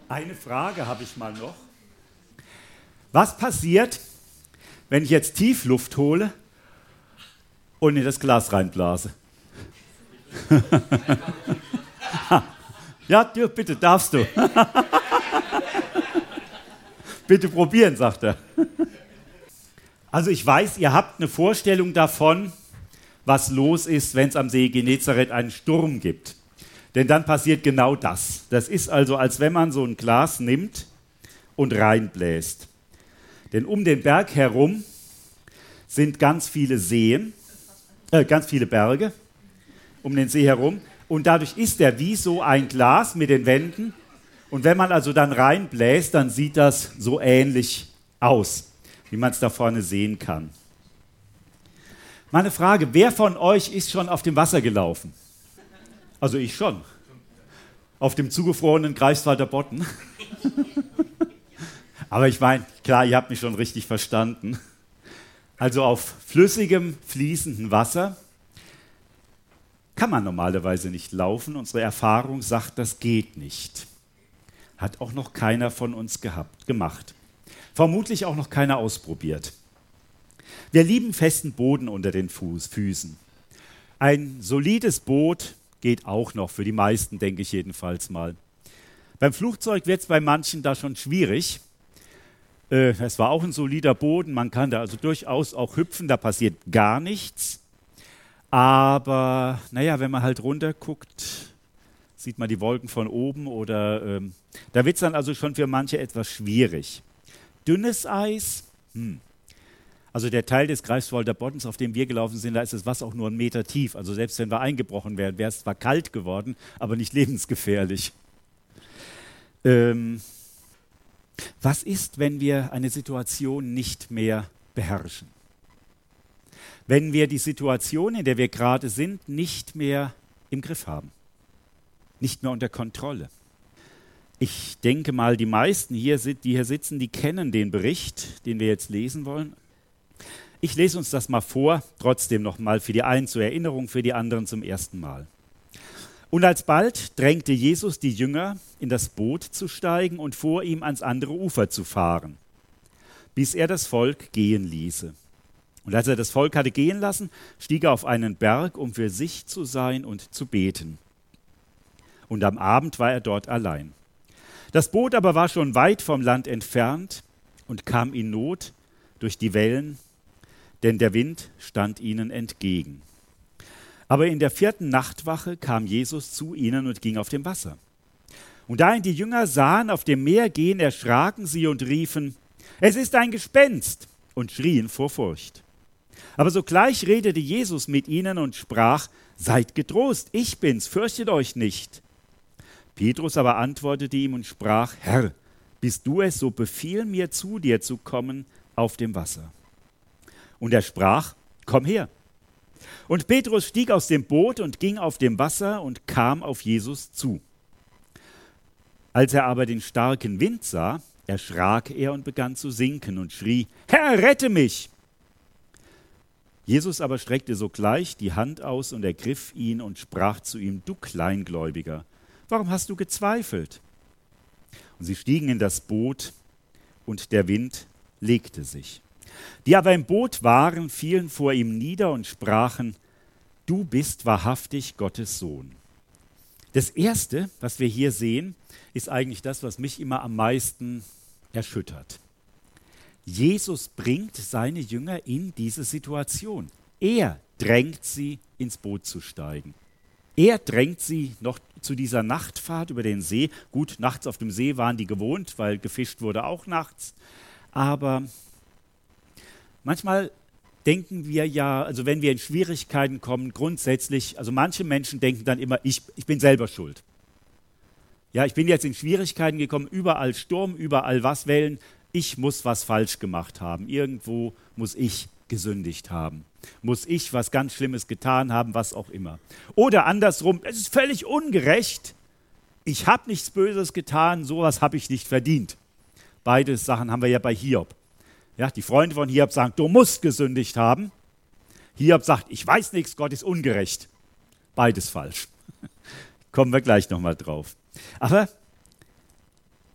Eine Frage habe ich mal noch. Was passiert, wenn ich jetzt Tiefluft hole und in das Glas reinblase? Ja, bitte, darfst du. Bitte probieren, sagt er. Also ich weiß, ihr habt eine Vorstellung davon, was los ist, wenn es am See Genezareth einen Sturm gibt. Denn dann passiert genau das. Das ist also, als wenn man so ein Glas nimmt und reinbläst. Denn um den Berg herum sind ganz viele Seen, ganz viele Berge um den See herum. Und dadurch ist er wie so ein Glas mit den Wänden. Und wenn man also dann reinbläst, dann sieht das so ähnlich aus, wie man es da vorne sehen kann. Meine Frage, wer von euch ist schon auf dem Wasser gelaufen? Also ich schon. Auf dem zugefrorenen Greifswalder Bodden. Aber ich meine, klar, ihr habt mich schon richtig verstanden. Also auf flüssigem, fließendem Wasser kann man normalerweise nicht laufen. Unsere Erfahrung sagt, das geht nicht. Hat auch noch keiner von uns gemacht. Vermutlich auch noch keiner ausprobiert. Wir lieben festen Boden unter den Füßen. Ein solides Boot geht auch noch, für die meisten denke ich jedenfalls mal. Beim Flugzeug wird es bei manchen da schon schwierig. Es war auch ein solider Boden, man kann da also durchaus auch hüpfen, da passiert gar nichts. Aber naja, wenn man halt runter guckt, sieht man die Wolken von oben oder da wird es dann also schon für manche etwas schwierig. Dünnes Eis, Also der Teil des Greifswalder Boddens, auf dem wir gelaufen sind, da ist das Wasser auch nur 1 Meter tief. Also selbst wenn wir eingebrochen wären, wäre es zwar kalt geworden, aber nicht lebensgefährlich. Was ist, wenn wir eine Situation nicht mehr beherrschen? Wenn wir die Situation, in der wir gerade sind, nicht mehr im Griff haben? Nicht mehr unter Kontrolle? Ich denke mal, die meisten die hier sitzen, die kennen den Bericht, den wir jetzt lesen wollen. Ich lese uns das mal vor, trotzdem nochmal für die einen zur Erinnerung, für die anderen zum ersten Mal. Und alsbald drängte Jesus die Jünger, in das Boot zu steigen und vor ihm ans andere Ufer zu fahren, bis er das Volk gehen ließe. Und als er das Volk hatte gehen lassen, stieg er auf einen Berg, um für sich zu sein und zu beten. Und am Abend war er dort allein. Das Boot aber war schon weit vom Land entfernt und kam in Not durch die Wellen, denn der Wind stand ihnen entgegen. Aber in der 4. Nachtwache kam Jesus zu ihnen und ging auf dem Wasser. Und da ihn die Jünger sahen auf dem Meer gehen, erschraken sie und riefen, es ist ein Gespenst, und schrien vor Furcht. Aber sogleich redete Jesus mit ihnen und sprach, seid getrost, ich bin's, fürchtet euch nicht. Petrus aber antwortete ihm und sprach, Herr, bist du es, so befiehl mir zu dir zu kommen auf dem Wasser. Und er sprach, komm her. Und Petrus stieg aus dem Boot und ging auf dem Wasser und kam auf Jesus zu. Als er aber den starken Wind sah, erschrak er und begann zu sinken und schrie, Herr, rette mich! Jesus aber streckte sogleich die Hand aus und ergriff ihn und sprach zu ihm, du Kleingläubiger, warum hast du gezweifelt? Und sie stiegen in das Boot und der Wind legte sich. Die aber im Boot waren, fielen vor ihm nieder und sprachen, du bist wahrhaftig Gottes Sohn. Das Erste, was wir hier sehen, ist eigentlich das, was mich immer am meisten erschüttert. Jesus bringt seine Jünger in diese Situation. Er drängt sie, ins Boot zu steigen. Er drängt sie noch zu dieser Nachtfahrt über den See. Gut, nachts auf dem See waren die gewohnt, weil gefischt wurde auch nachts. Aber manchmal denken wir ja, also wenn wir in Schwierigkeiten kommen, grundsätzlich, also manche Menschen denken dann immer, ich bin selber schuld. Ja, ich bin jetzt in Schwierigkeiten gekommen, überall Sturm, überall Wellen. Ich muss was falsch gemacht haben. Irgendwo muss ich gesündigt haben. Muss ich was ganz Schlimmes getan haben, was auch immer. Oder andersrum, es ist völlig ungerecht. Ich habe nichts Böses getan, sowas habe ich nicht verdient. Beide Sachen haben wir ja bei Hiob. Ja, die Freunde von Hiob sagen, du musst gesündigt haben. Hiob sagt, ich weiß nichts, Gott ist ungerecht. Beides falsch. Kommen wir gleich nochmal drauf. Aber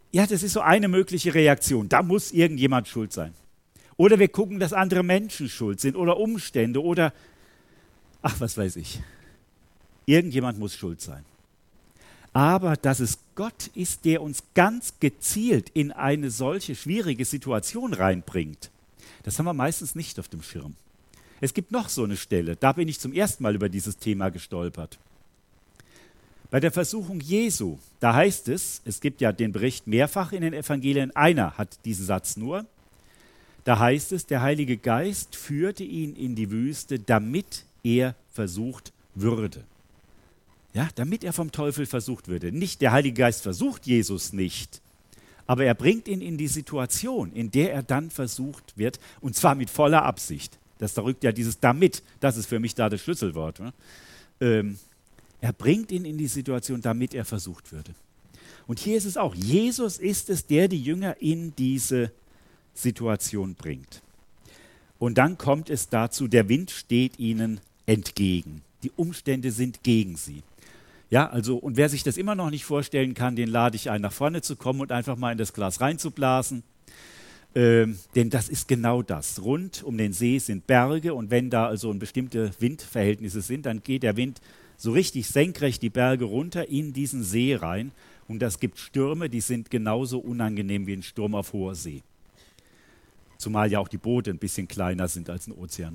Ja, das ist so eine mögliche Reaktion. Da muss irgendjemand schuld sein. Oder wir gucken, dass andere Menschen schuld sind oder Umstände oder, ach, was weiß ich. Irgendjemand muss schuld sein. Aber dass es Gott ist, der uns ganz gezielt in eine solche schwierige Situation reinbringt, das haben wir meistens nicht auf dem Schirm. Es gibt noch so eine Stelle, da bin ich zum ersten Mal über dieses Thema gestolpert. Bei der Versuchung Jesu, da heißt es, es gibt ja den Bericht mehrfach in den Evangelien, einer hat diesen Satz nur, da heißt es, der Heilige Geist führte ihn in die Wüste, damit er versucht würde. Ja, damit er vom Teufel versucht würde. Nicht der Heilige Geist versucht Jesus nicht, aber er bringt ihn in die Situation, in der er dann versucht wird, und zwar mit voller Absicht. Da rückt ja dieses damit, das ist für mich da das Schlüsselwort. Er bringt ihn in die Situation, damit er versucht würde. Und hier ist es auch, Jesus ist es, der die Jünger in diese Situation bringt. Und dann kommt es dazu, der Wind steht ihnen entgegen. Die Umstände sind gegen sie. Ja, also, und wer sich das immer noch nicht vorstellen kann, den lade ich ein, nach vorne zu kommen und einfach mal in das Glas reinzublasen. Denn das ist genau das. Rund um den See sind Berge und wenn da also bestimmte Windverhältnisse sind, dann geht der Wind so richtig senkrecht die Berge runter in diesen See rein. Und das gibt Stürme, die sind genauso unangenehm wie ein Sturm auf hoher See. Zumal ja auch die Boote ein bisschen kleiner sind als ein Ozean.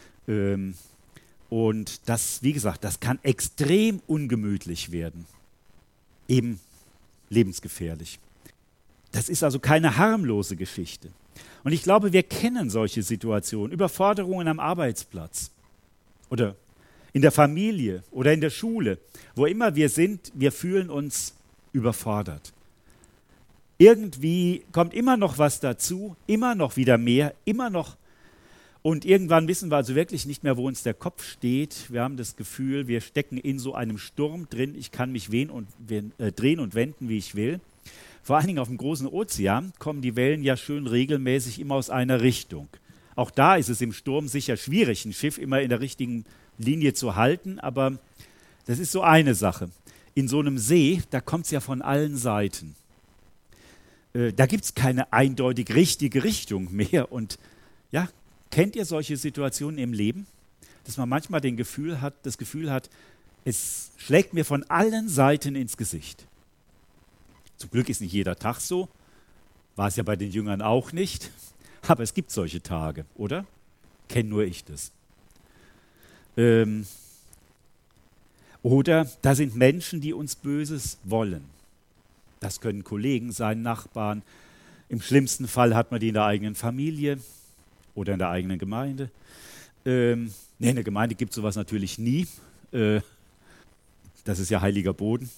Und das, wie gesagt, das kann extrem ungemütlich werden. Eben lebensgefährlich. Das ist also keine harmlose Geschichte. Und ich glaube, wir kennen solche Situationen, Überforderungen am Arbeitsplatz oder in der Familie oder in der Schule. Wo immer wir sind, wir fühlen uns überfordert. Irgendwie kommt immer noch was dazu, immer noch wieder mehr, immer noch. Und irgendwann wissen wir also wirklich nicht mehr, wo uns der Kopf steht. Wir haben das Gefühl, wir stecken in so einem Sturm drin. Ich kann mich drehen und wenden, wie ich will. Vor allen Dingen auf dem großen Ozean kommen die Wellen ja schön regelmäßig immer aus einer Richtung. Auch da ist es im Sturm sicher schwierig, ein Schiff immer in der richtigen Linie zu halten, aber das ist so eine Sache. In so einem See, da kommt es ja von allen Seiten. Da gibt es keine eindeutig richtige Richtung mehr. Und ja, kennt ihr solche Situationen im Leben? Dass man manchmal das Gefühl hat, es schlägt mir von allen Seiten ins Gesicht. Zum Glück ist nicht jeder Tag so, war es ja bei den Jüngern auch nicht, aber es gibt solche Tage, oder? Kenn nur ich das. Oder da sind Menschen, die uns Böses wollen. Das können Kollegen sein, Nachbarn. Im schlimmsten Fall hat man die in der eigenen Familie oder in der eigenen Gemeinde. In der Gemeinde gibt es sowas natürlich nie. Das ist ja heiliger Boden.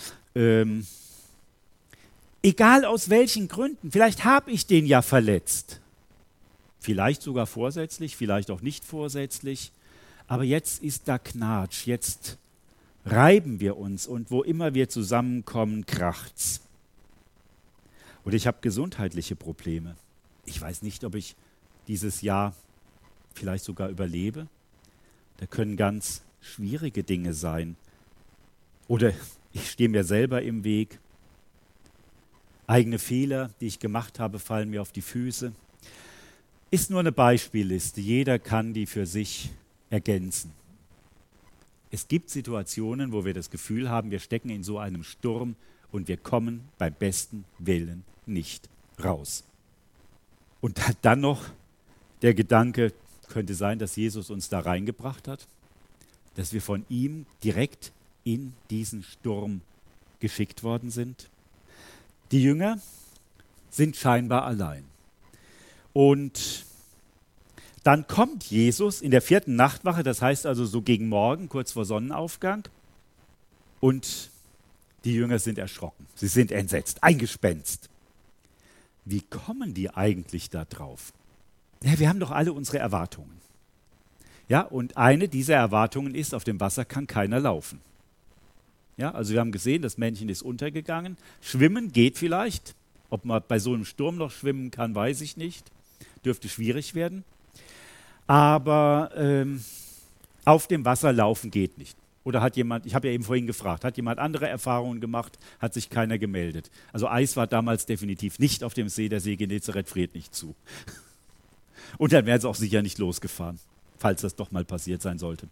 Egal aus welchen Gründen, vielleicht habe ich den ja verletzt. Vielleicht sogar vorsätzlich, vielleicht auch nicht vorsätzlich. Aber jetzt ist da Knatsch, jetzt reiben wir uns und wo immer wir zusammenkommen, kracht's. Oder ich habe gesundheitliche Probleme. Ich weiß nicht, ob ich dieses Jahr vielleicht sogar überlebe. Da können ganz schwierige Dinge sein. Oder ich stehe mir selber im Weg. Eigene Fehler, die ich gemacht habe, fallen mir auf die Füße. Ist nur eine Beispielliste. Jeder kann die für sich ergänzen. Es gibt Situationen, wo wir das Gefühl haben, wir stecken in so einem Sturm und wir kommen beim besten Willen nicht raus. Und dann noch der Gedanke, könnte sein, dass Jesus uns da reingebracht hat, dass wir von ihm direkt in diesen Sturm geschickt worden sind. Die Jünger sind scheinbar allein. Und dann kommt Jesus in der 4. Nachtwache, das heißt also so gegen Morgen, kurz vor Sonnenaufgang. Und die Jünger sind erschrocken. Sie sind entsetzt, eingespenst. Wie kommen die eigentlich da drauf? Ja, wir haben doch alle unsere Erwartungen. Ja, und eine dieser Erwartungen ist, auf dem Wasser kann keiner laufen. Ja, also wir haben gesehen, das Männchen ist untergegangen. Schwimmen geht vielleicht. Ob man bei so einem Sturm noch schwimmen kann, weiß ich nicht. Dürfte schwierig werden. Aber auf dem Wasser laufen geht nicht. Oder hat jemand, ich habe ja eben vorhin gefragt, hat jemand andere Erfahrungen gemacht, hat sich keiner gemeldet. Also Eis war damals definitiv nicht auf dem See, der See Genezareth friert nicht zu. Und dann wären sie auch sicher nicht losgefahren, falls das doch mal passiert sein sollte.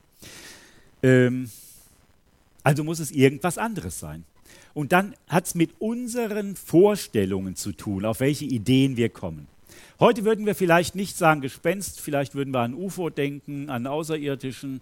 Also muss es irgendwas anderes sein. Und dann hat es mit unseren Vorstellungen zu tun, auf welche Ideen wir kommen. Heute würden wir vielleicht nicht sagen Gespenst, vielleicht würden wir an UFO denken, an Außerirdischen.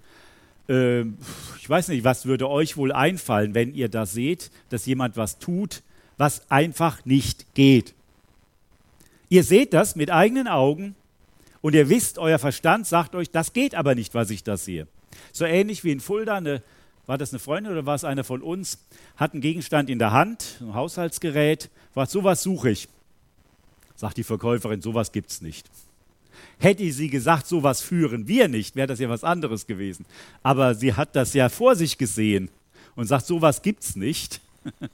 Ich weiß nicht, was würde euch wohl einfallen, wenn ihr da seht, dass jemand was tut, was einfach nicht geht. Ihr seht das mit eigenen Augen und ihr wisst, euer Verstand sagt euch, das geht aber nicht, was ich da sehe. So ähnlich wie in Fulda, war das eine Freundin oder war es einer von uns, hat einen Gegenstand in der Hand, ein Haushaltsgerät, sagt, sowas suche ich. Sagt die Verkäuferin, sowas gibt's nicht. Hätte sie gesagt, sowas führen wir nicht, wäre das ja was anderes gewesen. Aber sie hat das ja vor sich gesehen und sagt, sowas gibt's nicht.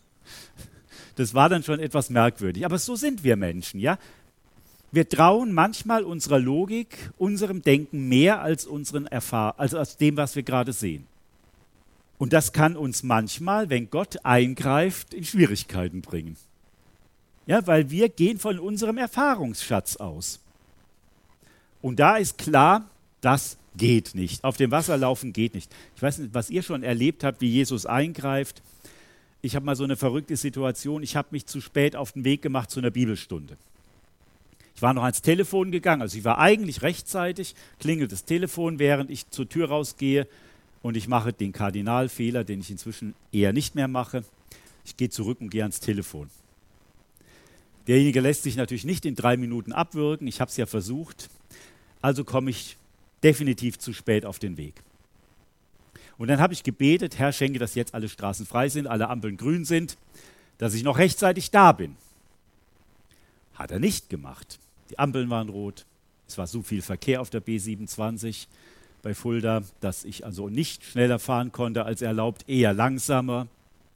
Das war dann schon etwas merkwürdig. Aber so sind wir Menschen, ja. Wir trauen manchmal unserer Logik, unserem Denken mehr als als dem, was wir gerade sehen. Und das kann uns manchmal, wenn Gott eingreift, in Schwierigkeiten bringen. Ja, weil wir gehen von unserem Erfahrungsschatz aus. Und da ist klar, das geht nicht. Auf dem Wasser laufen geht nicht. Ich weiß nicht, was ihr schon erlebt habt, wie Jesus eingreift. Ich habe mal so eine verrückte Situation. Ich habe mich zu spät auf den Weg gemacht zu einer Bibelstunde. Ich war noch ans Telefon gegangen, also ich war eigentlich rechtzeitig, klingelt das Telefon, während ich zur Tür rausgehe und ich mache den Kardinalfehler, den ich inzwischen eher nicht mehr mache. Ich gehe zurück und gehe ans Telefon. Derjenige lässt sich natürlich nicht in 3 Minuten abwürgen, ich habe es ja versucht, also komme ich definitiv zu spät auf den Weg. Und dann habe ich gebetet, Herr, schenke, dass jetzt alle Straßen frei sind, alle Ampeln grün sind, dass ich noch rechtzeitig da bin. Hat er nicht gemacht. Die Ampeln waren rot, es war so viel Verkehr auf der B27 bei Fulda, dass ich also nicht schneller fahren konnte als erlaubt, eher langsamer.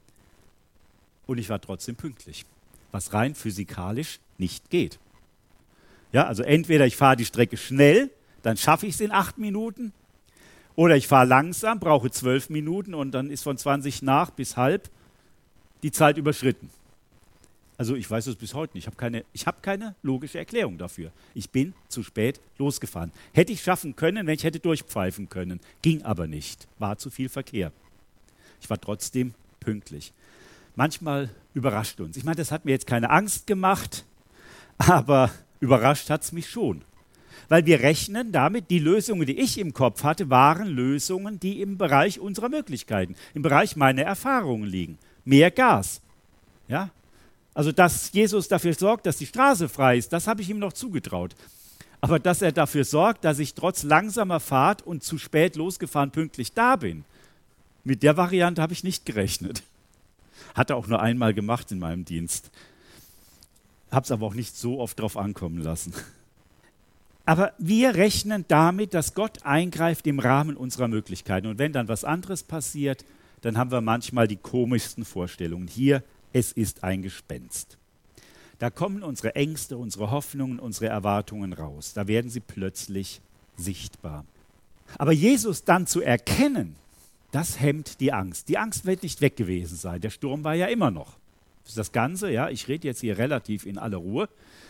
Und ich war trotzdem pünktlich, was rein physikalisch nicht geht. Ja, also entweder ich fahre die Strecke schnell, dann schaffe ich es in 8 Minuten, oder ich fahre langsam, brauche 12 Minuten und dann ist von 20 nach bis halb die Zeit überschritten. Also ich weiß es bis heute nicht. Ich habe keine logische Erklärung dafür. Ich bin zu spät losgefahren. Hätte ich schaffen können, wenn ich hätte durchpfeifen können. Ging aber nicht. War zu viel Verkehr. Ich war trotzdem pünktlich. Manchmal überrascht uns. Ich meine, das hat mir jetzt keine Angst gemacht, aber überrascht hat es mich schon. Weil wir rechnen damit, die Lösungen, die ich im Kopf hatte, waren Lösungen, die im Bereich unserer Möglichkeiten, im Bereich meiner Erfahrungen liegen. Mehr Gas. Ja? Also, dass Jesus dafür sorgt, dass die Straße frei ist, das habe ich ihm noch zugetraut. Aber dass er dafür sorgt, dass ich trotz langsamer Fahrt und zu spät losgefahren pünktlich da bin, mit der Variante habe ich nicht gerechnet. Hat er auch nur einmal gemacht in meinem Dienst. Habe es aber auch nicht so oft drauf ankommen lassen. Aber wir rechnen damit, dass Gott eingreift im Rahmen unserer Möglichkeiten. Und wenn dann was anderes passiert, dann haben wir manchmal die komischsten Vorstellungen. Hier, es ist ein Gespenst. Da kommen unsere Ängste, unsere Hoffnungen, unsere Erwartungen raus. Da werden sie plötzlich sichtbar. Aber Jesus dann zu erkennen, das hemmt die Angst. Die Angst wird nicht weg gewesen sein. Der Sturm war ja immer noch. Das Ganze, ja, ich rede jetzt hier relativ in aller Ruhe.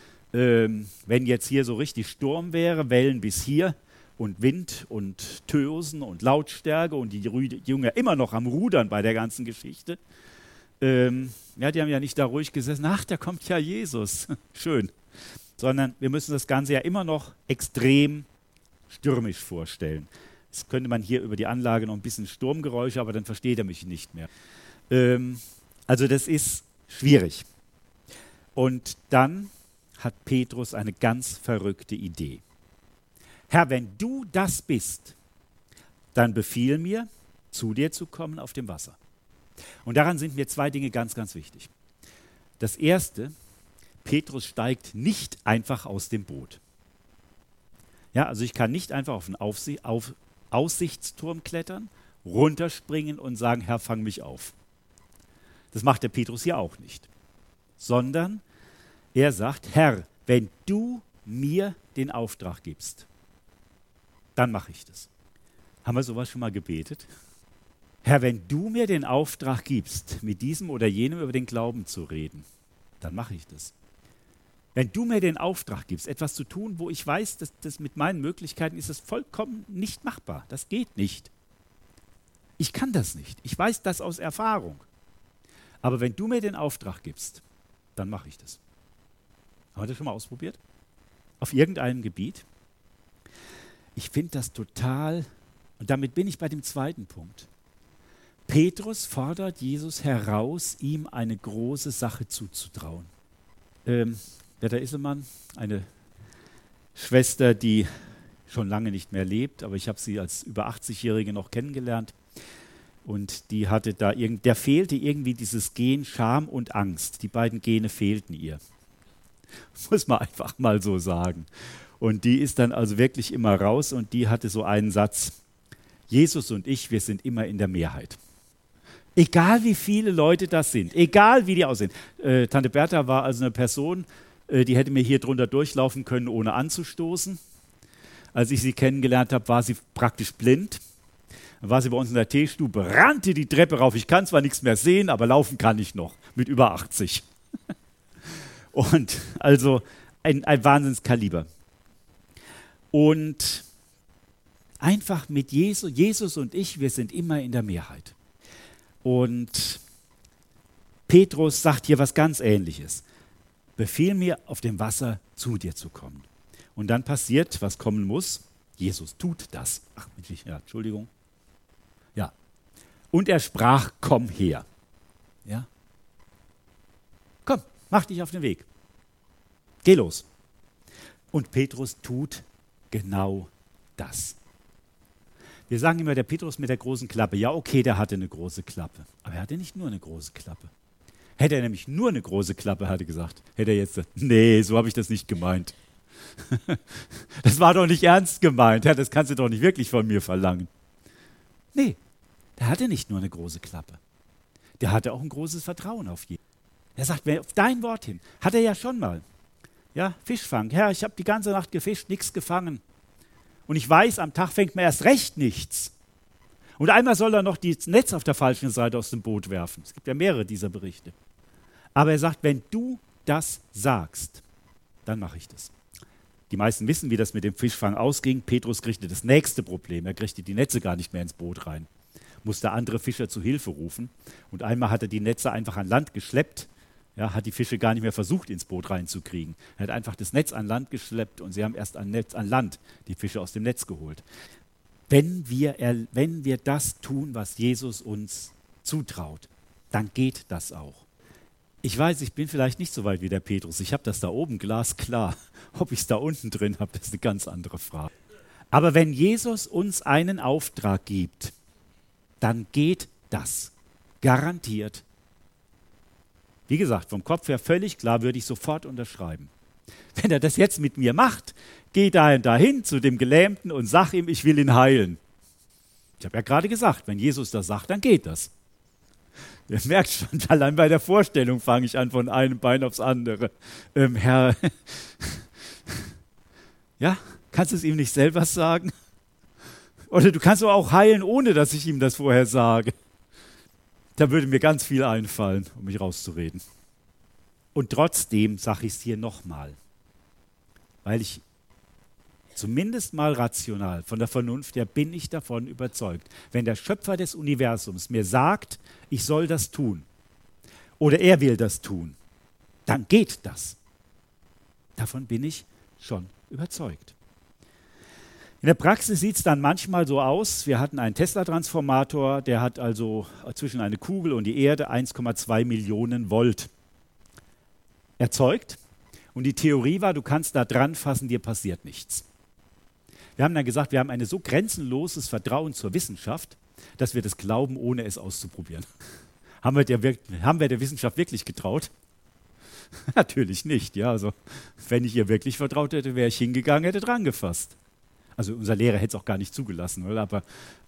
Wenn jetzt hier so richtig Sturm wäre, Wellen bis hier und Wind und Tösen und Lautstärke und die Jünger immer noch am Rudern bei der ganzen Geschichte, ja, die haben ja nicht da ruhig gesessen, ach, da kommt ja Jesus, schön, sondern wir müssen das Ganze ja immer noch extrem stürmisch vorstellen. Jetzt könnte man hier über die Anlage noch ein bisschen Sturmgeräusche, aber dann versteht er mich nicht mehr. Also das ist schwierig. Und dann hat Petrus eine ganz verrückte Idee. Herr, wenn du das bist, dann befiehl mir, zu dir zu kommen auf dem Wasser. Und daran sind mir 2 Dinge ganz, ganz wichtig. Das erste, Petrus steigt nicht einfach aus dem Boot. Ja, also ich kann nicht einfach auf einen Aussichtsturm klettern, runterspringen und sagen, Herr, fang mich auf. Das macht der Petrus hier auch nicht. Sondern er sagt, Herr, wenn du mir den Auftrag gibst, dann mache ich das. Haben wir sowas schon mal gebetet? Herr, wenn du mir den Auftrag gibst, mit diesem oder jenem über den Glauben zu reden, dann mache ich das. Wenn du mir den Auftrag gibst, etwas zu tun, wo ich weiß, dass das mit meinen Möglichkeiten ist es vollkommen nicht machbar. Das geht nicht. Ich kann das nicht. Ich weiß das aus Erfahrung. Aber wenn du mir den Auftrag gibst, dann mache ich das. Habt ihr das schon mal ausprobiert? Auf irgendeinem Gebiet? Ich finde das total, und damit bin ich bei dem zweiten Punkt. Petrus fordert Jesus heraus, ihm eine große Sache zuzutrauen. Berta Isselmann, eine Schwester, die schon lange nicht mehr lebt, aber ich habe sie als über 80-Jährige noch kennengelernt. Und die hatte da der fehlte irgendwie dieses Gen Scham und Angst. Die beiden Gene fehlten ihr. Muss man einfach mal so sagen. Und die ist dann also wirklich immer raus und die hatte so einen Satz: Jesus und ich, wir sind immer in der Mehrheit. Egal wie viele Leute das sind, egal wie die aussehen. Tante Bertha war also eine Person, die hätte mir hier drunter durchlaufen können, ohne anzustoßen. Als ich sie kennengelernt habe, war sie praktisch blind. Dann war sie bei uns in der Teestube, rannte die Treppe rauf. Ich kann zwar nichts mehr sehen, aber laufen kann ich noch, mit über 80. Und also ein Wahnsinnskaliber. Und einfach mit Jesus und ich, wir sind immer in der Mehrheit. Und Petrus sagt hier was ganz Ähnliches. Befehl mir, auf dem Wasser zu dir zu kommen. Und dann passiert, was kommen muss. Jesus tut das. Ach, ja, Entschuldigung. Ja. Und er sprach, komm her. Ja. Komm, mach dich auf den Weg. Geh los. Und Petrus tut genau das. Wir sagen immer, der Petrus mit der großen Klappe. Ja, okay, der hatte eine große Klappe. Aber er hatte nicht nur eine große Klappe. Hätte er nämlich nur eine große Klappe, hatte gesagt, hätte er jetzt gesagt, nee, so habe ich das nicht gemeint. Das war doch nicht ernst gemeint. Ja, das kannst du doch nicht wirklich von mir verlangen. Nee, der hatte nicht nur eine große Klappe. Der hatte auch ein großes Vertrauen auf jeden. Er sagt, auf dein Wort hin. Hat er ja schon mal. Ja, Fischfang. Herr, ich habe die ganze Nacht gefischt, nichts gefangen. Und ich weiß, am Tag fängt man erst recht nichts. Und einmal soll er noch das Netz auf der falschen Seite aus dem Boot werfen. Es gibt ja mehrere dieser Berichte. Aber er sagt, wenn du das sagst, dann mache ich das. Die meisten wissen, wie das mit dem Fischfang ausging. Petrus kriegte das nächste Problem. Er kriegte die Netze gar nicht mehr ins Boot rein. Musste andere Fischer zu Hilfe rufen. Und einmal hat er die Netze einfach an Land geschleppt. Ja, hat die Fische gar nicht mehr versucht, ins Boot reinzukriegen. Er hat einfach das Netz an Land geschleppt und sie haben erst an Land die Fische aus dem Netz geholt. Wenn wir das tun, was Jesus uns zutraut, dann geht das auch. Ich weiß, ich bin vielleicht nicht so weit wie der Petrus. Ich habe das da oben glasklar. Ob ich es da unten drin habe, das ist eine ganz andere Frage. Aber wenn Jesus uns einen Auftrag gibt, dann geht das. Garantiert. Wie gesagt, vom Kopf her völlig klar, würde ich sofort unterschreiben. Wenn er das jetzt mit mir macht, geh dahin zu dem Gelähmten und sag ihm, ich will ihn heilen. Ich habe ja gerade gesagt, wenn Jesus das sagt, dann geht das. Ihr merkt schon, allein bei der Vorstellung fange ich an von einem Bein aufs andere. Herr, ja, kannst du es ihm nicht selber sagen? Oder du kannst auch heilen, ohne dass ich ihm das vorher sage. Da würde mir ganz viel einfallen, um mich rauszureden. Und trotzdem sage ich es hier nochmal, weil ich zumindest mal rational, von der Vernunft her bin ich davon überzeugt. Wenn der Schöpfer des Universums mir sagt, ich soll das tun oder er will das tun, dann geht das. Davon bin ich schon überzeugt. In der Praxis sieht es dann manchmal so aus, wir hatten einen Tesla-Transformator, der hat also zwischen eine Kugel und die Erde 1,2 Millionen Volt erzeugt. Und die Theorie war, du kannst da dran fassen, dir passiert nichts. Wir haben dann gesagt, wir haben ein so grenzenloses Vertrauen zur Wissenschaft, dass wir das glauben, ohne es auszuprobieren. Haben wir der Wissenschaft wirklich getraut? Natürlich nicht. Ja, also, wenn ich ihr wirklich vertraut hätte, wäre ich hingegangen, hätte dran gefasst. Also unser Lehrer hätte es auch gar nicht zugelassen, oder?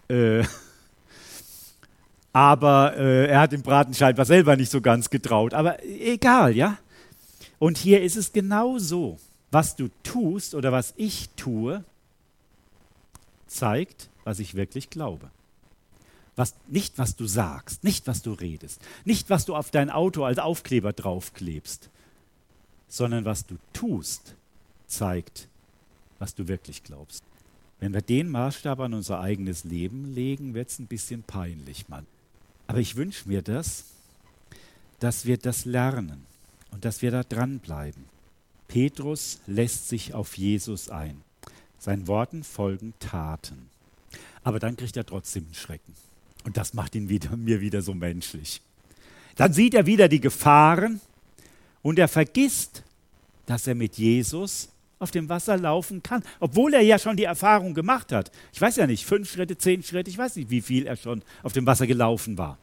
Aber er hat dem Braten scheinbar selber nicht so ganz getraut. Aber egal, ja? Und hier ist es genau so. Was du tust oder was ich tue, zeigt, was ich wirklich glaube. Nicht, was du sagst, nicht, was du redest, nicht, was du auf dein Auto als Aufkleber draufklebst, sondern was du tust, zeigt, was du wirklich glaubst. Wenn wir den Maßstab an unser eigenes Leben legen, wird es ein bisschen peinlich, Mann. Aber ich wünsche mir das, dass wir das lernen und dass wir da dranbleiben. Petrus lässt sich auf Jesus ein. Seinen Worten folgen Taten. Aber dann kriegt er trotzdem einen Schrecken. Und das macht ihn mir wieder so menschlich. Dann sieht er wieder die Gefahren und er vergisst, dass er mit Jesus auf dem Wasser laufen kann, obwohl er ja schon die Erfahrung gemacht hat. Ich weiß ja nicht, 5 Schritte, 10 Schritte, ich weiß nicht, wie viel er schon auf dem Wasser gelaufen war.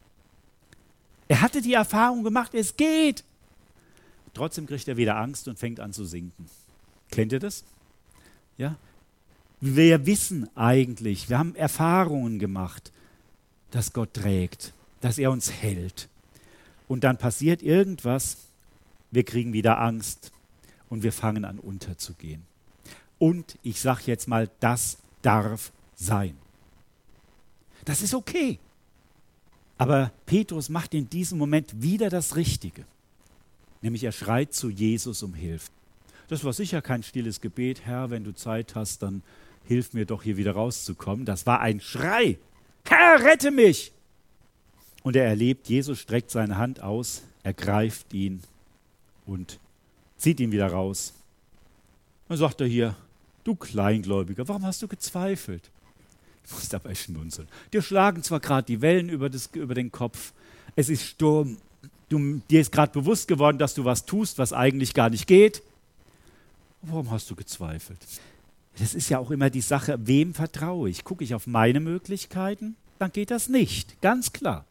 Er hatte die Erfahrung gemacht, es geht. Trotzdem kriegt er wieder Angst und fängt an zu sinken. Kennt ihr das? Ja? Wir wissen eigentlich, wir haben Erfahrungen gemacht, dass Gott trägt, dass er uns hält. Und dann passiert irgendwas, wir kriegen wieder Angst und wir fangen an unterzugehen. Und ich sage jetzt mal, das darf sein. Das ist okay. Aber Petrus macht in diesem Moment wieder das Richtige. Nämlich er schreit zu Jesus um Hilfe. Das war sicher kein stilles Gebet. Herr, wenn du Zeit hast, dann hilf mir doch hier wieder rauszukommen. Das war ein Schrei. Herr, rette mich! Und er erlebt, Jesus streckt seine Hand aus, ergreift ihn und zieht ihn wieder raus. Dann sagt er hier, du Kleingläubiger, warum hast du gezweifelt? Ich muss dabei schmunzeln. Dir schlagen zwar gerade die Wellen über den Kopf, es ist Sturm, dir ist gerade bewusst geworden, dass du was tust, was eigentlich gar nicht geht. Warum hast du gezweifelt? Das ist ja auch immer die Sache, wem vertraue ich? Gucke ich auf meine Möglichkeiten, dann geht das nicht, ganz klar.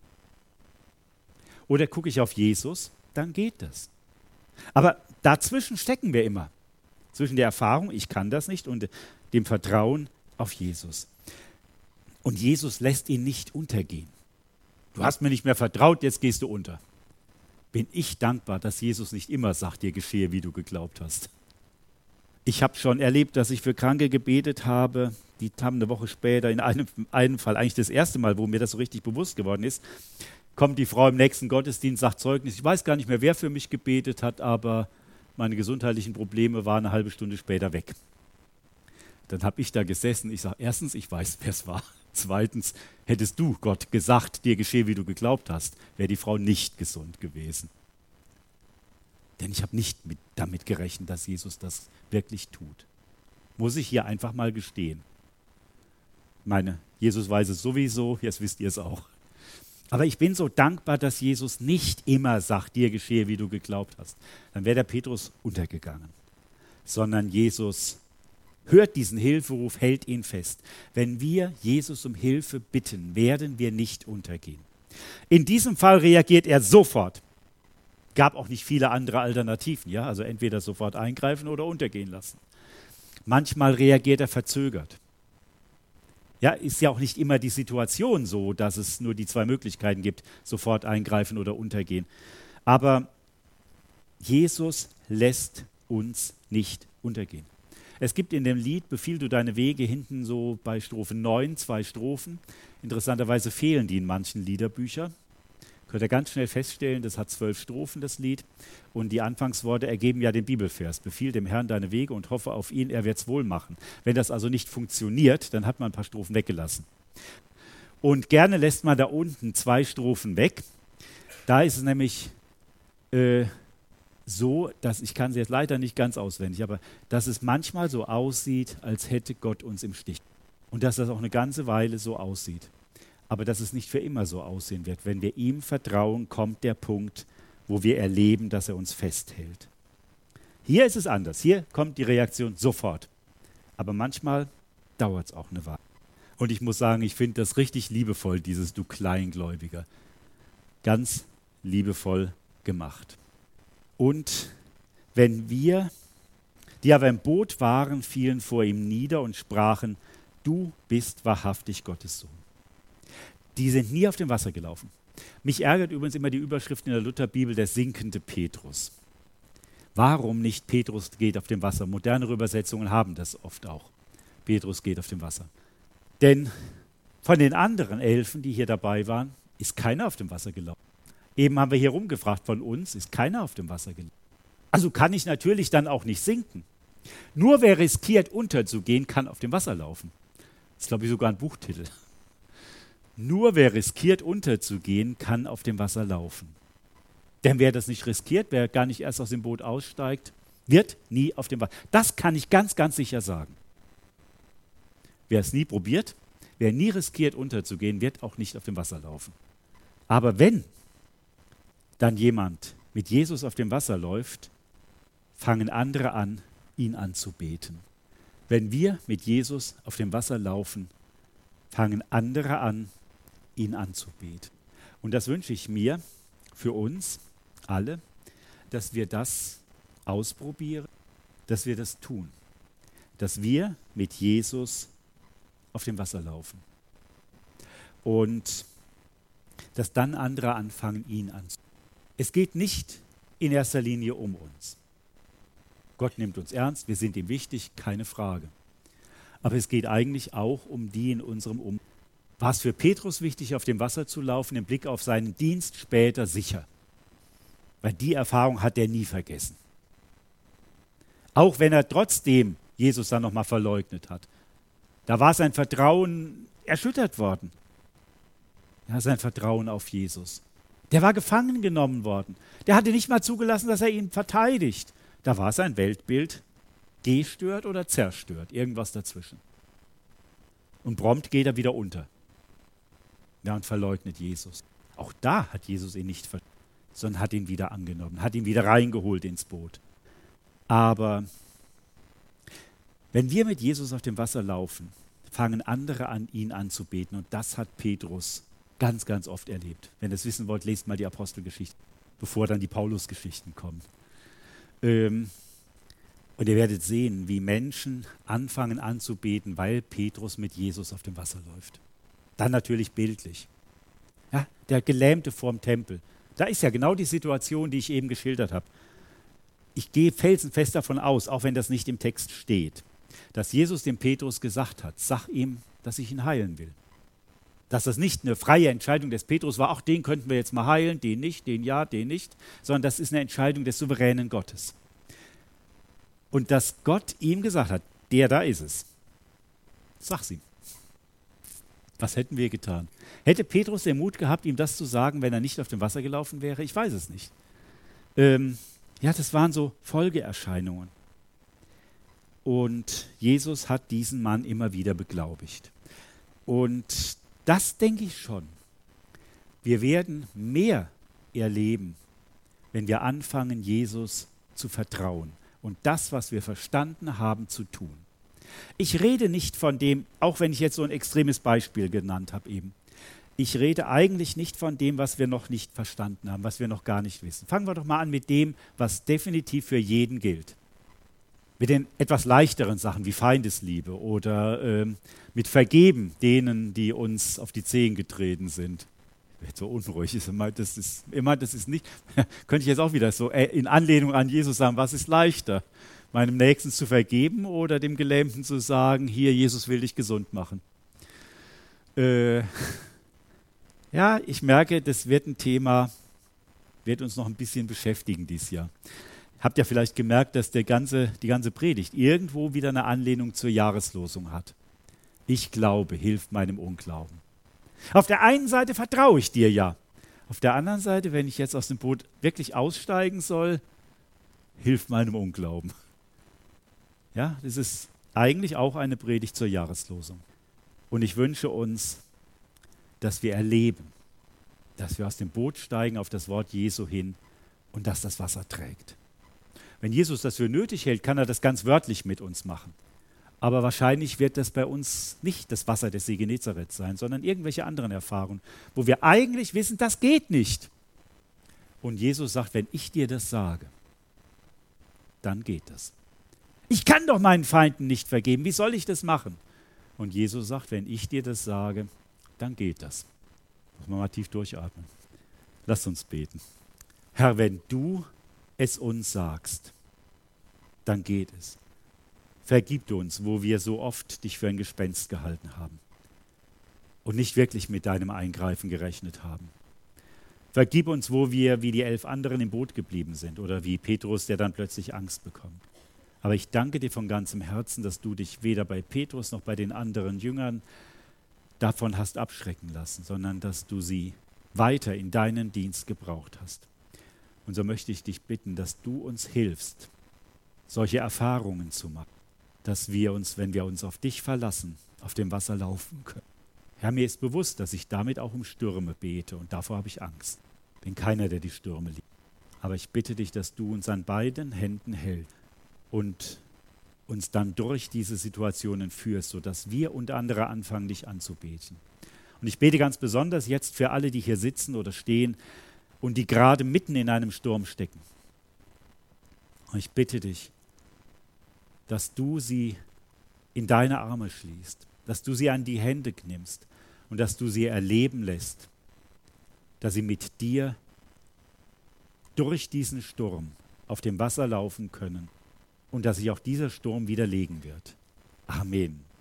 Oder gucke ich auf Jesus, dann geht das. Aber dazwischen stecken wir immer. Zwischen der Erfahrung, ich kann das nicht, und dem Vertrauen auf Jesus. Und Jesus lässt ihn nicht untergehen. Du hast mir nicht mehr vertraut, jetzt gehst du unter. Bin ich dankbar, dass Jesus nicht immer sagt, dir geschehe, wie du geglaubt hast. Ich habe schon erlebt, dass ich für Kranke gebetet habe, die haben eine Woche später, in einem Fall, eigentlich das erste Mal, wo mir das so richtig bewusst geworden ist, kommt die Frau im nächsten Gottesdienst, sagt Zeugnis, ich weiß gar nicht mehr, wer für mich gebetet hat, aber meine gesundheitlichen Probleme waren eine halbe Stunde später weg. Dann habe ich da gesessen, ich sage, erstens, ich weiß, wer es war. Zweitens, hättest du Gott gesagt, dir geschehe, wie du geglaubt hast, wäre die Frau nicht gesund gewesen. Denn ich habe nicht damit gerechnet, dass Jesus das wirklich tut. Muss ich hier einfach mal gestehen. Jesus weiß es sowieso, jetzt wisst ihr es auch. Aber ich bin so dankbar, dass Jesus nicht immer sagt, dir geschehe, wie du geglaubt hast. Dann wäre der Petrus untergegangen. Sondern Jesus hört diesen Hilferuf, hält ihn fest. Wenn wir Jesus um Hilfe bitten, werden wir nicht untergehen. In diesem Fall reagiert er sofort. Gab auch nicht viele andere Alternativen, ja? Also entweder sofort eingreifen oder untergehen lassen. Manchmal reagiert er verzögert. Ja, ist ja auch nicht immer die Situation so, dass es nur die 2 Möglichkeiten gibt, sofort eingreifen oder untergehen. Aber Jesus lässt uns nicht untergehen. Es gibt in dem Lied Befiehl du deine Wege hinten so bei Strophe 9 2 Strophen. Interessanterweise fehlen die in manchen Liederbüchern. Könnt ihr ganz schnell feststellen, das hat 12 Strophen, das Lied. Und die Anfangsworte ergeben ja den Bibelvers. Befiehl dem Herrn deine Wege und hoffe auf ihn, er wird es wohl machen. Wenn das also nicht funktioniert, dann hat man ein paar Strophen weggelassen. Und gerne lässt man da unten 2 Strophen weg. Da ist es nämlich so, dass, ich kann sie jetzt leider nicht ganz auswendig, aber dass es manchmal so aussieht, als hätte Gott uns im Stich. Und dass das auch eine ganze Weile so aussieht. Aber dass es nicht für immer so aussehen wird. Wenn wir ihm vertrauen, kommt der Punkt, wo wir erleben, dass er uns festhält. Hier ist es anders. Hier kommt die Reaktion sofort. Aber manchmal dauert es auch eine Weile. Und ich muss sagen, ich finde das richtig liebevoll, dieses Du Kleingläubiger. Ganz liebevoll gemacht. Und wenn wir, die aber im Boot waren, fielen vor ihm nieder und sprachen, du bist wahrhaftig Gottes Sohn. Die sind nie auf dem Wasser gelaufen. Mich ärgert übrigens immer die Überschrift in der Lutherbibel, der sinkende Petrus. Warum nicht Petrus geht auf dem Wasser? Modernere Übersetzungen haben das oft auch. Petrus geht auf dem Wasser. Denn Von den anderen 11, die hier dabei waren, ist keiner auf dem Wasser gelaufen. Eben haben wir hier rumgefragt, von uns ist keiner auf dem Wasser gelaufen. Also kann ich natürlich dann auch nicht sinken. Nur wer riskiert, unterzugehen, kann auf dem Wasser laufen. Das ist, glaube ich, sogar ein Buchtitel. Nur wer riskiert, unterzugehen, kann auf dem Wasser laufen. Denn wer das nicht riskiert, wer gar nicht erst aus dem Boot aussteigt, wird nie auf dem Wasser. Das kann ich ganz, ganz sicher sagen. Wer es nie probiert, wer nie riskiert, unterzugehen, wird auch nicht auf dem Wasser laufen. Aber wenn dann jemand mit Jesus auf dem Wasser läuft, fangen andere an, ihn anzubeten. Wenn wir mit Jesus auf dem Wasser laufen, fangen andere an, ihn anzubeten. Und das wünsche ich mir für uns alle, dass wir das ausprobieren, dass wir das tun, dass wir mit Jesus auf dem Wasser laufen und dass dann andere anfangen, ihn anzubeten. Es geht nicht in erster Linie um uns. Gott nimmt uns ernst, wir sind ihm wichtig, keine Frage. Aber es geht eigentlich auch um die in unserem Umfeld. War es für Petrus wichtig, auf dem Wasser zu laufen, im Blick auf seinen Dienst später sicher? Weil die Erfahrung hat er nie vergessen. Auch wenn er trotzdem Jesus dann nochmal verleugnet hat. Da war sein Vertrauen erschüttert worden. Ja, sein Vertrauen auf Jesus. Der war gefangen genommen worden. Der hatte nicht mal zugelassen, dass er ihn verteidigt. Da war sein Weltbild gestört oder zerstört, irgendwas dazwischen. Und prompt geht er wieder unter. Ja, und verleugnet Jesus. Auch da hat Jesus ihn nicht verleugnet, sondern hat ihn wieder angenommen, hat ihn wieder reingeholt ins Boot. Aber wenn wir mit Jesus auf dem Wasser laufen, fangen andere an, ihn anzubeten. Und das hat Petrus ganz, ganz oft erlebt. Wenn ihr es wissen wollt, lest mal die Apostelgeschichte, bevor dann die Paulusgeschichten kommen. Und ihr werdet sehen, wie Menschen anfangen anzubeten, weil Petrus mit Jesus auf dem Wasser läuft. Dann natürlich bildlich. Ja, der Gelähmte vorm Tempel. Da ist ja genau die Situation, die ich eben geschildert habe. Ich gehe felsenfest davon aus, auch wenn das nicht im Text steht, dass Jesus dem Petrus gesagt hat, sag ihm, dass ich ihn heilen will. Dass das nicht eine freie Entscheidung des Petrus war, ach, den könnten wir jetzt mal heilen, den nicht, den ja, den nicht, sondern das ist eine Entscheidung des souveränen Gottes. Und dass Gott ihm gesagt hat, der da ist es. Sag's ihm. Was hätten wir getan? Hätte Petrus den Mut gehabt, ihm das zu sagen, wenn er nicht auf dem Wasser gelaufen wäre? Ich weiß es nicht. Ja, das waren so Folgeerscheinungen. Und Jesus hat diesen Mann immer wieder beglaubigt. Und das denke ich schon. Wir werden mehr erleben, wenn wir anfangen, Jesus zu vertrauen und das, was wir verstanden haben, zu tun. Ich rede nicht von dem, auch wenn ich jetzt so ein extremes Beispiel genannt habe eben, ich rede eigentlich nicht von dem, was wir noch nicht verstanden haben, was wir noch gar nicht wissen. Fangen wir doch mal an mit dem, was definitiv für jeden gilt. Mit den etwas leichteren Sachen wie Feindesliebe oder mit Vergeben denen, die uns auf die Zehen getreten sind. Wer so unruhig ist, das ist nicht, könnte ich jetzt auch wieder so in Anlehnung an Jesus sagen, was ist leichter? Meinem Nächsten zu vergeben oder dem Gelähmten zu sagen, hier, Jesus will dich gesund machen? Ja, ich merke, das wird ein Thema, wird uns noch ein bisschen beschäftigen dieses Jahr. Habt ihr vielleicht gemerkt, dass die ganze Predigt irgendwo wieder eine Anlehnung zur Jahreslosung hat. Ich glaube, hilft meinem Unglauben. Auf der einen Seite vertraue ich dir ja. Auf der anderen Seite, wenn ich jetzt aus dem Boot wirklich aussteigen soll, hilft meinem Unglauben. Ja, das ist eigentlich auch eine Predigt zur Jahreslosung. Und ich wünsche uns, dass wir erleben, dass wir aus dem Boot steigen auf das Wort Jesu hin und dass das Wasser trägt. Wenn Jesus das für nötig hält, kann er das ganz wörtlich mit uns machen. Aber wahrscheinlich wird das bei uns nicht das Wasser des See Genezareth sein, sondern irgendwelche anderen Erfahrungen, wo wir eigentlich wissen, das geht nicht. Und Jesus sagt, wenn ich dir das sage, dann geht das. Ich kann doch meinen Feinden nicht vergeben, wie soll ich das machen? Und Jesus sagt, wenn ich dir das sage, dann geht das. Muss man mal tief durchatmen. Lasst uns beten. Herr, wenn du es uns sagst, dann geht es. Vergib uns, wo wir so oft dich für ein Gespenst gehalten haben. und nicht wirklich mit deinem Eingreifen gerechnet haben. Vergib uns, wo wir wie die 11 anderen im Boot geblieben sind oder wie Petrus, der dann plötzlich Angst bekommt. Aber ich danke dir von ganzem Herzen, dass du dich weder bei Petrus noch bei den anderen Jüngern davon hast abschrecken lassen, sondern dass du sie weiter in deinen Dienst gebraucht hast. Und so möchte ich dich bitten, dass du uns hilfst, solche Erfahrungen zu machen, dass wir uns, wenn wir uns auf dich verlassen, auf dem Wasser laufen können. Herr, mir ist bewusst, dass ich damit auch um Stürme bete und davor habe ich Angst. Bin keiner, der die Stürme liebt. Aber ich bitte dich, dass du uns an beiden Händen hältst und uns dann durch diese Situationen führst, sodass wir und andere anfangen, dich anzubeten. Und ich bete ganz besonders jetzt für alle, die hier sitzen oder stehen und die gerade mitten in einem Sturm stecken. Und ich bitte dich, dass du sie in deine Arme schließt, dass du sie an die Hände nimmst und dass du sie erleben lässt, dass sie mit dir durch diesen Sturm auf dem Wasser laufen können und dass sich auch dieser Sturm wieder legen wird. Amen.